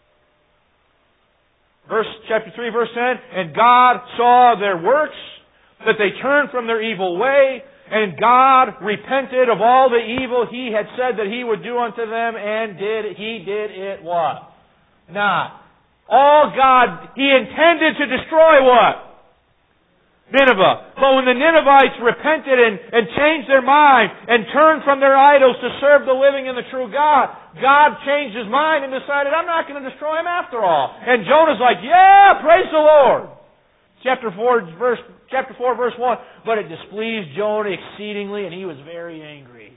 Chapter 3, verse 10, and God saw their works, that they turned from their evil way, and God repented of all the evil He had said that He would do unto them, and He did it what? Not. All God, He intended to destroy what? Nineveh. But when the Ninevites repented and changed their mind and turned from their idols to serve the living and the true God, God changed His mind and decided, I'm not going to destroy them after all. And Jonah's like, yeah, praise the Lord. Chapter 4, verse 1. But it displeased Jonah exceedingly, and he was very angry.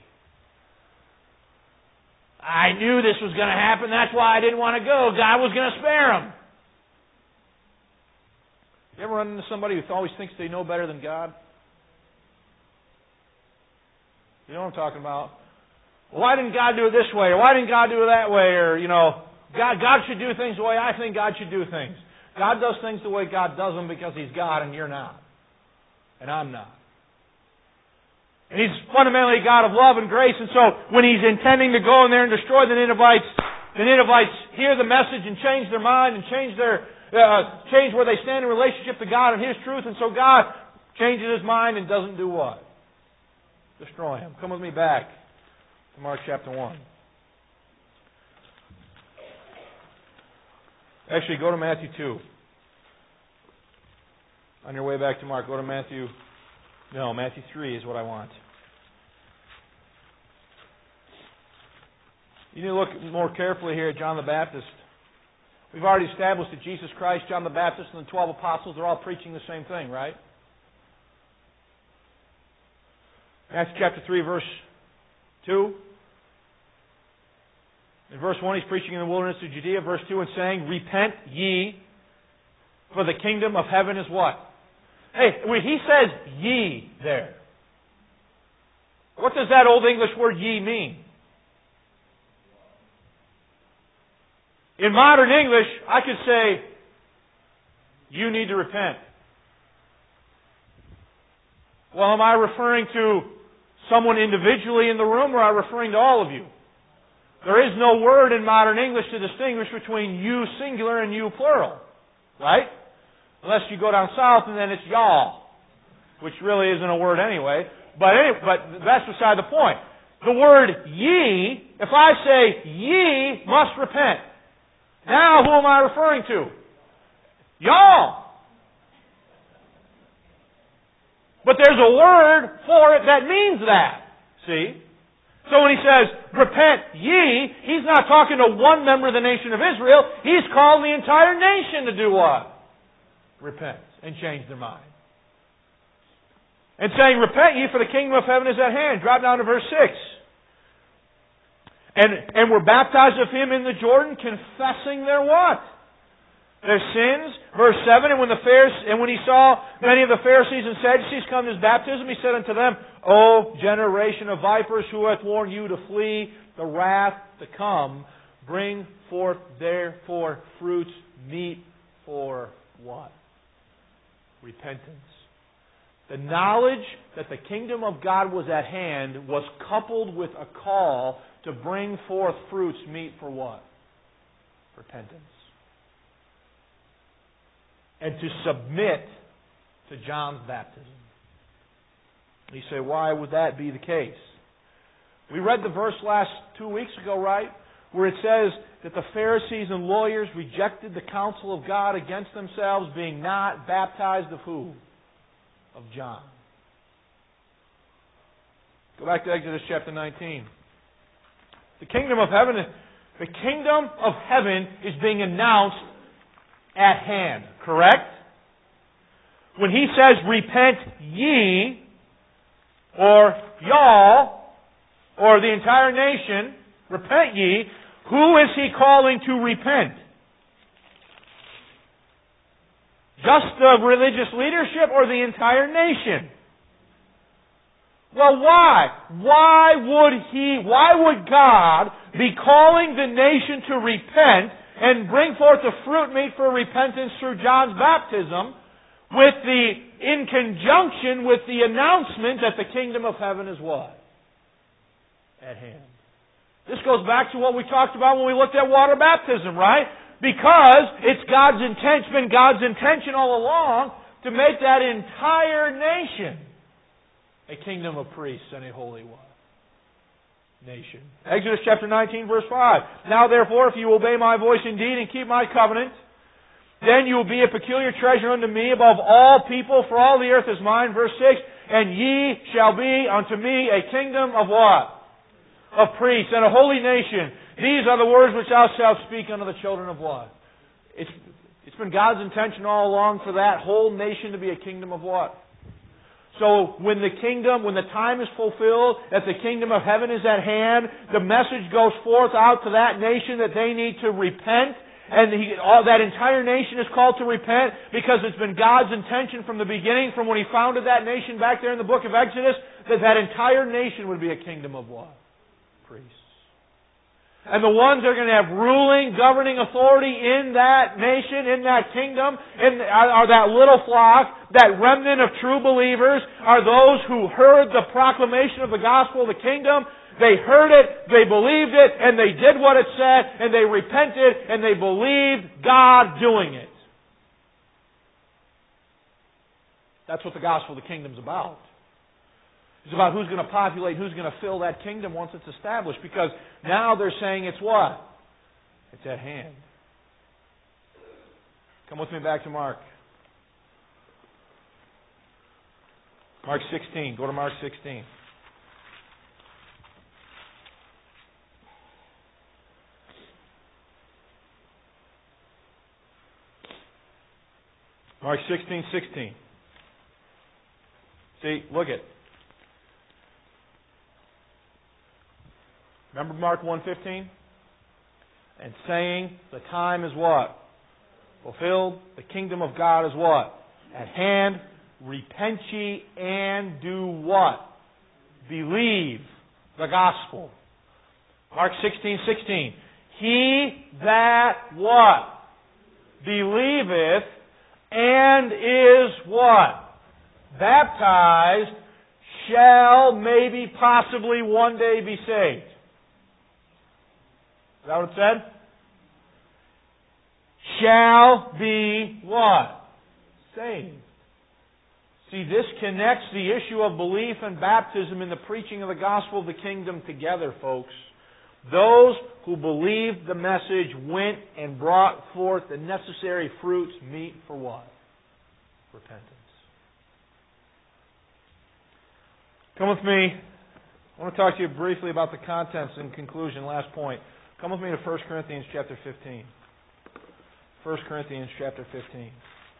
I knew this was going to happen. That's why I didn't want to go. God was going to spare him. You ever run into somebody who always thinks they know better than God? You know what I'm talking about? Well, why didn't God do it this way? Or why didn't God do it that way? Or, God should do things the way I think God should do things. God does things the way God does them because He's God and you're not. And I'm not. And He's fundamentally a God of love and grace. And so when He's intending to go in there and destroy the Ninevites hear the message and change their mind and change where they stand in relationship to God and His truth. And so God changes His mind and doesn't do what? Destroy him. Come with me back to Mark chapter 1. Actually, go to Matthew 2. On your way back to Mark, go to Matthew 3 is what I want. You need to look more carefully here at John the Baptist. We've already established that Jesus Christ, John the Baptist, and the 12 apostles are all preaching the same thing, right? Matthew chapter 3, verse 2. In verse 1, He's preaching in the wilderness of Judea. Verse 2, and saying, repent ye, for the kingdom of heaven is what? Hey, He says ye there. What does that Old English word ye mean? In modern English, I could say, you need to repent. Well, am I referring to someone individually in the room, or am I referring to all of you? There is no word in modern English to distinguish between you singular and you plural. Right? Unless you go down south and then it's y'all, which really isn't a word anyway. But that's beside the point. The word ye, if I say ye must repent, now who am I referring to? Y'all. But there's a word for it that means that. See? So when He says, repent ye, He's not talking to one member of the nation of Israel. He's calling the entire nation to do what? Repent and change their mind. And saying, repent ye, for the kingdom of heaven is at hand. Drop down to verse 6. And were baptized of Him in the Jordan, confessing their what? Their sins. Verse 7, and when He saw many of the Pharisees and Sadducees come to His baptism, He said unto them, O generation of vipers, who hath warned you to flee the wrath to come? Bring forth therefore fruits meet for what? Repentance. The knowledge that the kingdom of God was at hand was coupled with a call to bring forth fruits meet for what? Repentance. And to submit to John's baptism. You say, why would that be the case? We read the verse last 2 weeks ago, right? Where it says that the Pharisees and lawyers rejected the counsel of God against themselves, being not baptized of who? Of John. Go back to Exodus chapter 19. The kingdom of heaven is being announced at hand, correct? When He says, repent ye, or y'all, or the entire nation, repent ye, who is He calling to repent? Just the religious leadership or the entire nation? Well, why? Why would God be calling the nation to repent and bring forth the fruit meet for repentance through John's baptism in conjunction with the announcement that the kingdom of heaven is what? At hand. This goes back to what we talked about when we looked at water baptism, right? Because it's been God's intention all along to make that entire nation a kingdom of priests and a holy one. Nation. Exodus chapter 19, verse 5. Now therefore, if you obey my voice indeed and keep my covenant, then you will be a peculiar treasure unto me above all people, for all the earth is mine. Verse 6. And ye shall be unto me a kingdom of what? Of priests and a holy nation. These are the words which thou shalt speak unto the children of what? It's been God's intention all along for that whole nation to be a kingdom of what? So when the time is fulfilled, that the kingdom of heaven is at hand, the message goes forth out to that nation that they need to repent. And that entire nation is called to repent because it's been God's intention from the beginning, from when He founded that nation back there in the book of Exodus, that that entire nation would be a kingdom of what? Priests. And the ones that are going to have ruling, governing authority in that nation, in that kingdom, are that little flock, that remnant of true believers, are those who heard the proclamation of the gospel of the kingdom. They heard it, they believed it, and they did what it said, and they repented, and they believed God doing it. That's what the gospel of the kingdom is about. It's about who's going to populate, who's going to fill that kingdom once it's established. Because now they're saying it's what? It's at hand. Come with me back to Mark. Mark 16. Go to Mark 16. Mark 16:16. See, look it. Remember Mark 1:15? And saying, the time is what? Fulfilled. The kingdom of God is what? At hand. Repent ye and do what? Believe the gospel. Mark 16:16. He that what? Believeth and is what? Baptized shall maybe possibly one day be saved. Is that what it said? Shall be what? Saved. See, this connects the issue of belief and baptism in the preaching of the gospel of the kingdom together, folks. Those who believed the message went and brought forth the necessary fruits meet for what? Repentance. Come with me. I want to talk to you briefly about the contents in conclusion. Last point. Come with me to 1 Corinthians chapter 15. 1 Corinthians chapter 15.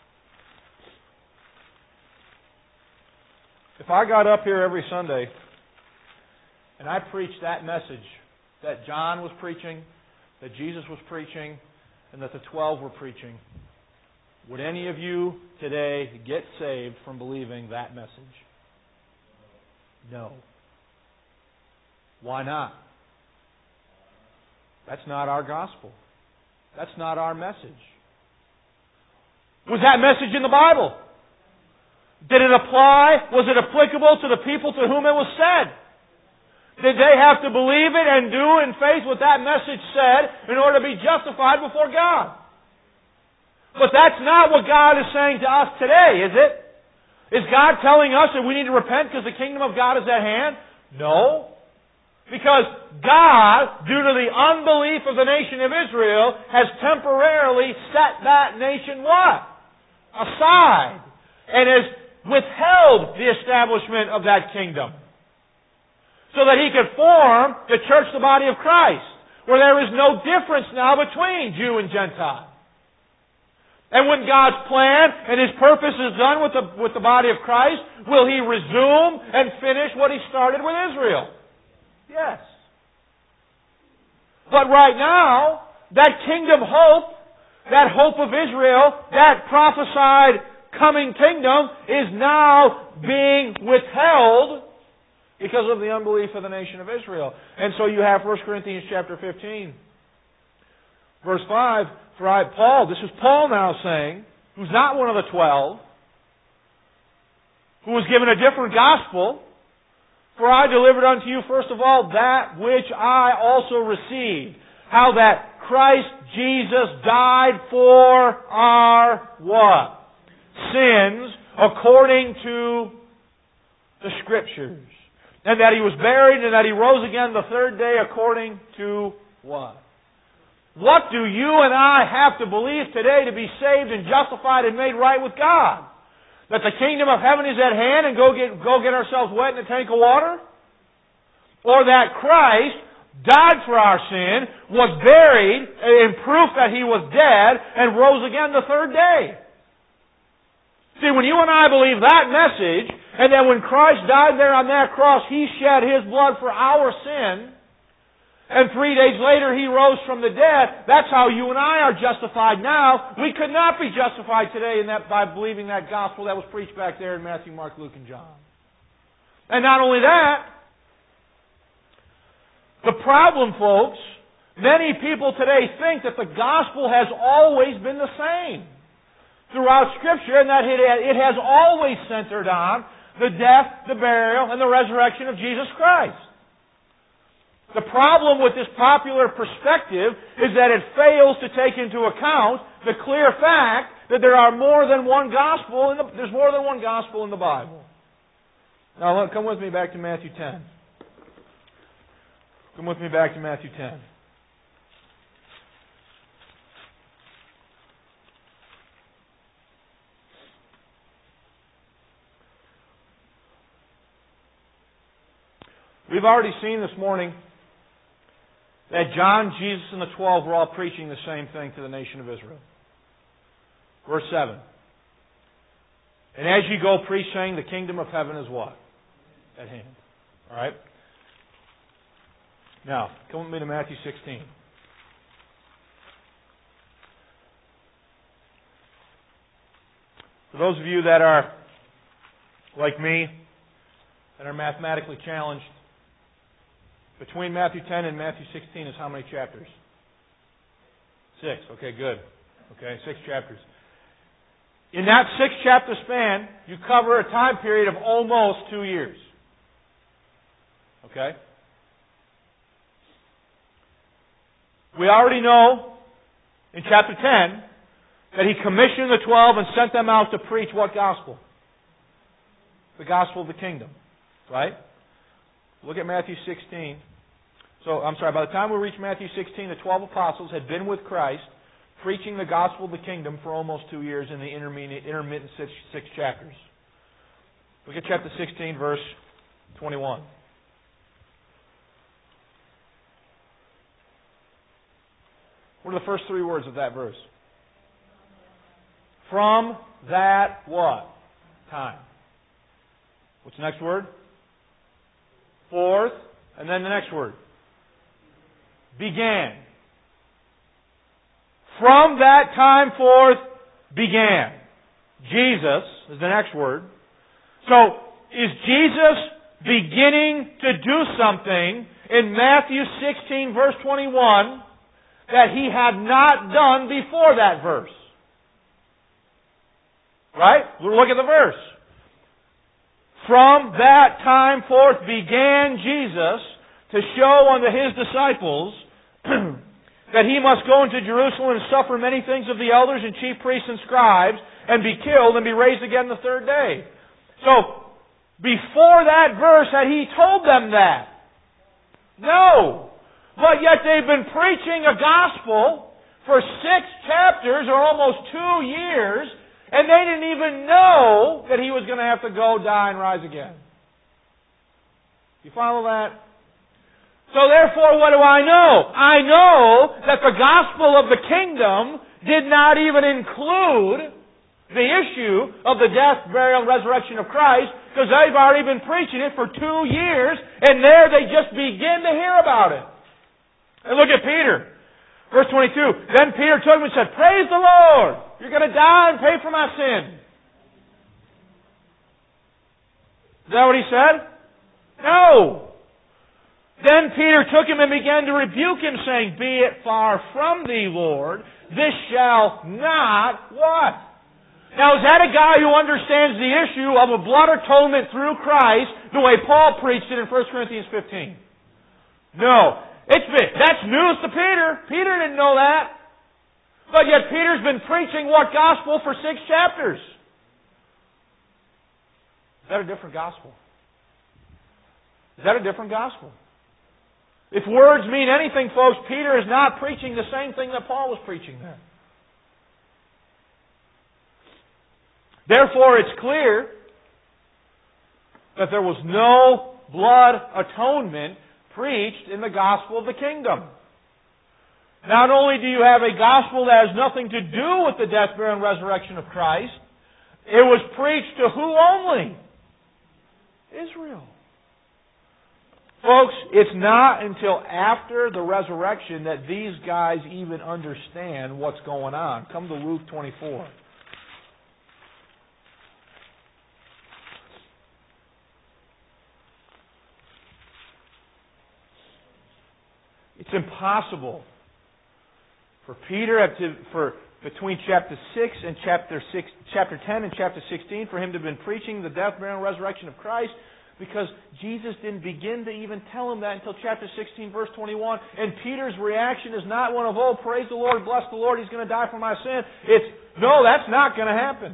If I got up here every Sunday and I preached that message that John was preaching, that Jesus was preaching, and that the 12 were preaching, would any of you today get saved from believing that message? No. Why not? That's not our gospel. That's not our message. Was that message in the Bible? Did it apply? Was it applicable to the people to whom it was said? Did they have to believe it and do in faith what that message said in order to be justified before God? But that's not what God is saying to us today, is it? Is God telling us that we need to repent because the kingdom of God is at hand? No. Because God, due to the unbelief of the nation of Israel, has temporarily set that nation what? Aside. And has withheld the establishment of that kingdom. So that He could form the church, the body of Christ, where there is no difference now between Jew and Gentile. And when God's plan and His purpose is done with the body of Christ, will He resume and finish what He started with Israel? Yes. But right now, that kingdom hope, that hope of Israel, that prophesied coming kingdom is now being withheld because of the unbelief of the nation of Israel. And so you have 1 Corinthians chapter 15. Verse 5, Paul, this is Paul now saying, who's not one of the 12, who was given a different gospel, for I delivered unto you first of all that which I also received, how that Christ Jesus died for our what? sins according to the Scriptures. And that He was buried and that He rose again the third day according to what? What do you and I have to believe today to be saved and justified and made right with God? That the kingdom of heaven is at hand and go get ourselves wet in a tank of water? Or that Christ died for our sin, was buried in proof that He was dead, and rose again the third day? See, when you and I believe that message, and that when Christ died there on that cross, He shed His blood for our sin, and 3 days later He rose from the dead, that's how you and I are justified now. We could not be justified today by believing that gospel that was preached back there in Matthew, Mark, Luke, and John. And not only that, the problem, folks, many people today think that the gospel has always been the same throughout Scripture, and that it has always centered on the death, the burial, and the resurrection of Jesus Christ. The problem with this popular perspective is that it fails to take into account the clear fact that there are more than one gospel there's more than one gospel in the Bible. Now, come with me back to Matthew 10. Come with me back to Matthew 10. We've already seen this morning that John, Jesus, and the 12 were all preaching the same thing to the nation of Israel. Verse 7. And as you go, preach, saying, the kingdom of heaven is what? At hand. All right? Now, come with me to Matthew 16. For those of you that are like me, that are mathematically challenged, between Matthew 10 and Matthew 16 is how many chapters? 6. Okay, good. Okay, 6 chapters. In that 6-chapter span, you cover a time period of almost 2 years. Okay? We already know in chapter 10 that He commissioned the 12 and sent them out to preach what gospel? The gospel of the kingdom. Right? Look at Matthew 16. By the time we reach Matthew 16, the 12 apostles had been with Christ, preaching the gospel of the kingdom for almost 2 years in the intermittent 6 chapters. Look at chapter 16, verse 21. What are the first 3 words of that verse? From that what? Time. What's the next word? Forth. And then the next word. Began. From that time forth began. Jesus is the next word. So, is Jesus beginning to do something in Matthew 16, verse 21, that He had not done before that verse? Right? Look at the verse. From that time forth began Jesus to show unto His disciples that He must go into Jerusalem and suffer many things of the elders and chief priests and scribes, and be killed and be raised again the third day. So, before that verse had He told them that? No. But yet they've been preaching a gospel for 6 chapters or almost 2 years, and they didn't even know that He was going to have to go, die, and rise again. You follow that? So therefore, what do I know? I know that the gospel of the kingdom did not even include the issue of the death, burial, and resurrection of Christ, because they've already been preaching it for 2 years, and there they just begin to hear about it. And look at Peter. Verse 22. Then Peter took him and said, Praise the Lord! You're going to die and pay for my sin. Is that what he said? No. Then Peter took him and began to rebuke him, saying, Be it far from thee, Lord, this shall not what? Now, is that a guy who understands the issue of a blood atonement through Christ the way Paul preached it in 1 Corinthians 15? No. That's news to Peter. Peter didn't know that. But yet Peter's been preaching what gospel for 6 chapters? Is that a different gospel? Is that a different gospel? If words mean anything, folks, Peter is not preaching the same thing that Paul was preaching there. Therefore, it's clear that there was no blood atonement preached in the gospel of the kingdom. Not only do you have a gospel that has nothing to do with the death, burial, and resurrection of Christ, it was preached to who only? Israel. Folks, it's not until after the resurrection that these guys even understand what's going on. Come to Luke 24. It's impossible for Peter between chapter 6 and chapter 10 and chapter 16 for him to have been preaching the death, burial, and resurrection of Christ, because Jesus didn't begin to even tell him that until chapter 16, verse 21. And Peter's reaction is not one of, oh, praise the Lord, bless the Lord, He's going to die for my sin. It's, no, that's not going to happen.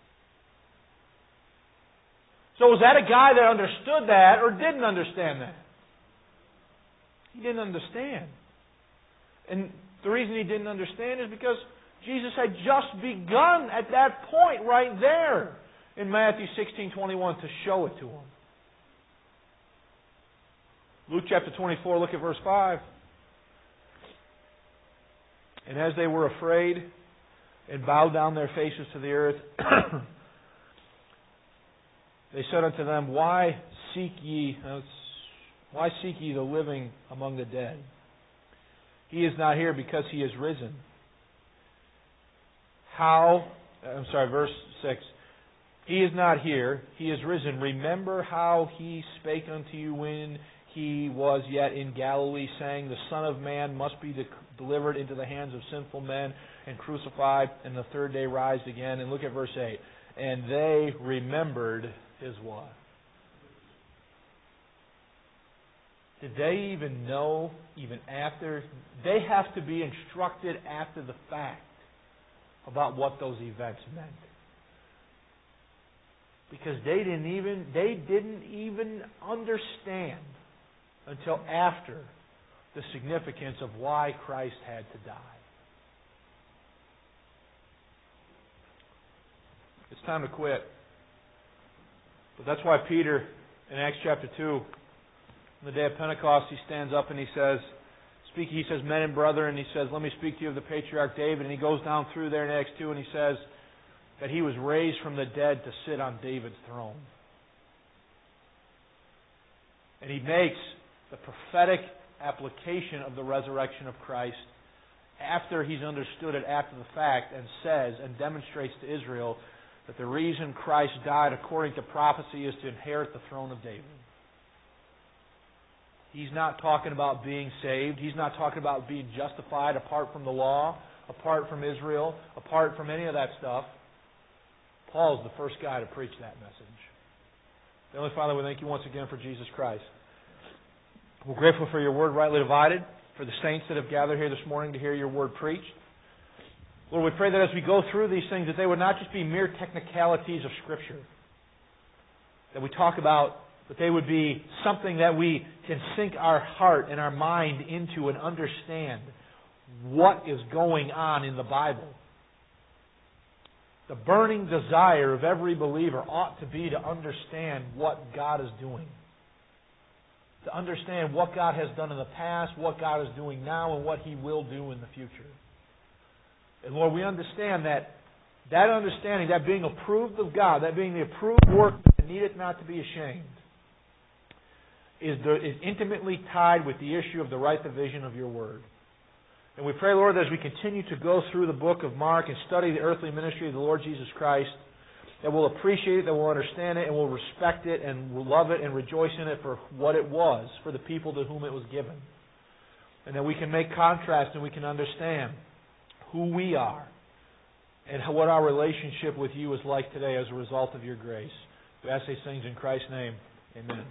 So was that a guy that understood that or didn't understand that? He didn't understand. And the reason he didn't understand is because Jesus had just begun at that point right there in Matthew 16:21 to show it to him. Luke chapter 24, look at verse 5. And as they were afraid and bowed down their faces to the earth, they said unto them, Why seek ye the living among the dead? He is not here, because He is risen. Verse 6. He is not here, He is risen. Remember how He spake unto you when He was yet in Galilee, saying, The Son of Man must be delivered into the hands of sinful men and crucified, and the third day rise again. And look at verse 8. And they remembered His what? Did they even know, even after? They have to be instructed after the fact about what those events meant. Because they didn't even understand until after the significance of why Christ had to die. It's time to quit. But that's why Peter, in Acts chapter 2, on the day of Pentecost, he stands up and he says, men and brethren, and he says, let me speak to you of the patriarch David. And he goes down through there in Acts 2 and he says that he was raised from the dead to sit on David's throne. And he makes the prophetic application of the resurrection of Christ after he's understood it after the fact, and says and demonstrates to Israel that the reason Christ died according to prophecy is to inherit the throne of David. He's not talking about being saved. He's not talking about being justified apart from the law, apart from Israel, apart from any of that stuff. Paul's the first guy to preach that message. Heavenly Father, we thank you once again for Jesus Christ. We're grateful for your word rightly divided, for the saints that have gathered here this morning to hear your word preached. Lord, we pray that as we go through these things, that they would not just be mere technicalities of Scripture that we talk about, but they would be something that we can sink our heart and our mind into and understand what is going on in the Bible. The burning desire of every believer ought to be to understand what God is doing. To understand what God has done in the past, what God is doing now, and what He will do in the future. And Lord, we understand that understanding, that being approved of God, that being the approved work that needeth not to be ashamed, is intimately tied with the issue of the right division of your word. And we pray, Lord, as we continue to go through the book of Mark and study the earthly ministry of the Lord Jesus Christ, that we'll appreciate it, that we'll understand it, and we'll respect it, and we'll love it, and rejoice in it for what it was, for the people to whom it was given. And that we can make contrast and we can understand who we are and what our relationship with you is like today as a result of your grace. We ask these things in Christ's name. Amen.